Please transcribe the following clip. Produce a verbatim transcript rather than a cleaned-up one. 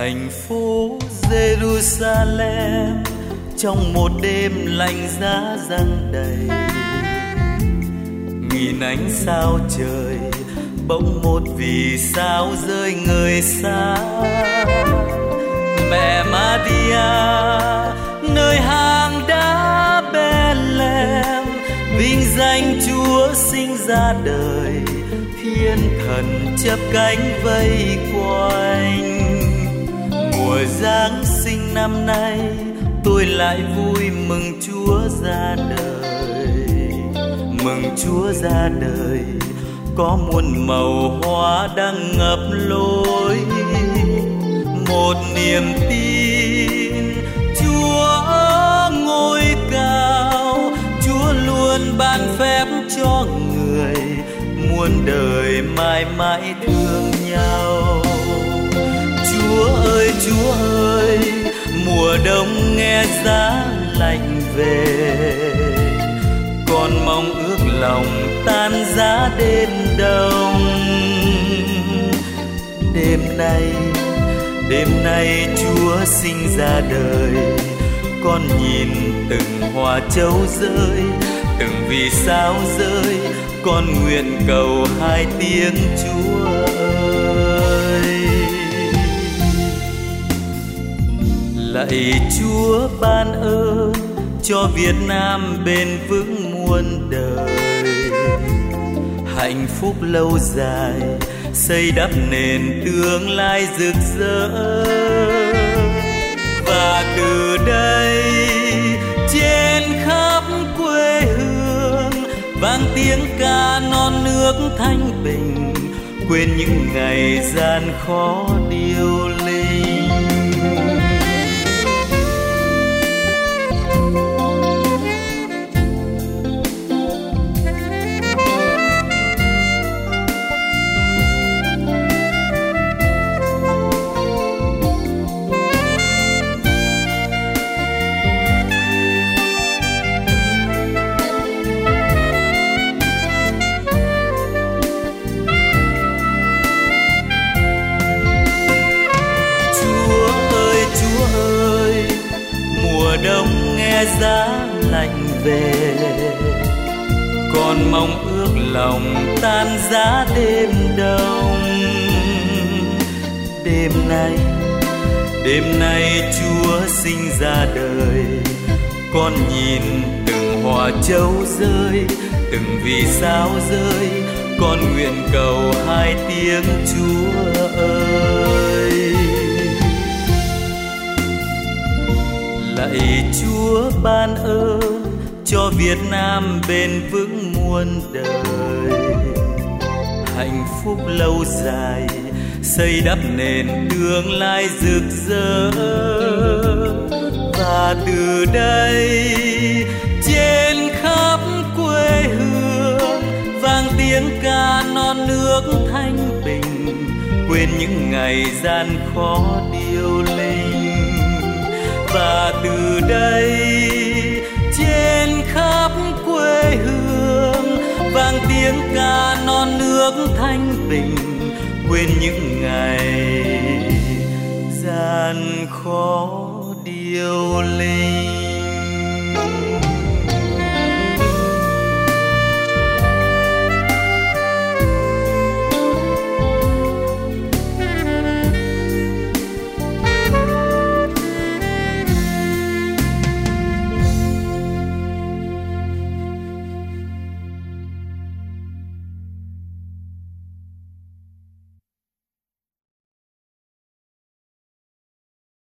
Thành phố Jerusalem trong một đêm lạnh giá giăng đầy, nghìn ánh sao trời bỗng một vì sao rơi ngời xa. Mẹ Maria nơi hang đá Bethlehem, vinh danh Chúa sinh ra đời, thiên thần chắp cánh vây quanh. Mùa Giáng sinh năm nay tôi lại vui mừng Chúa ra đời, mừng Chúa ra đời. Có muôn màu hoa đang ngập lối, một niềm tin Chúa ngôi cao. Chúa luôn ban phép cho người, muôn đời mãi mãi thương nhau. Chúa ơi Chúa ơi, mùa đông nghe giá lạnh về, con mong ước lòng tan giá đêm đông. Đêm nay, đêm nay Chúa sinh ra đời, con nhìn từng hoa châu rơi, từng vì sao rơi, con nguyện cầu hai tiếng Chúa ơi. Lạy Chúa ban ơn cho Việt Nam bền vững muôn đời, hạnh phúc lâu dài xây đắp nền tương lai rực rỡ. Và từ đây trên khắp quê hương vang tiếng ca non nước thanh bình, quên những ngày gian khó điêu linh. Đông nghe giá lạnh về, con mong ước lòng tan giá đêm đông. Đêm nay, đêm nay Chúa sinh ra đời, con nhìn từng hoa châu rơi, từng vì sao rơi, con nguyện cầu hai tiếng Chúa ơi. Lạy Chúa ban ơn cho Việt Nam bền vững muôn đời, hạnh phúc lâu dài xây đắp nền tương lai rực rỡ. Và từ đây trên khắp quê hương vang tiếng ca non nước thanh bình, quên những ngày gian khó điêu linh. Và từ đây trên khắp quê hương vang tiếng ca non nước thanh bình, quên những ngày gian khó điêu linh.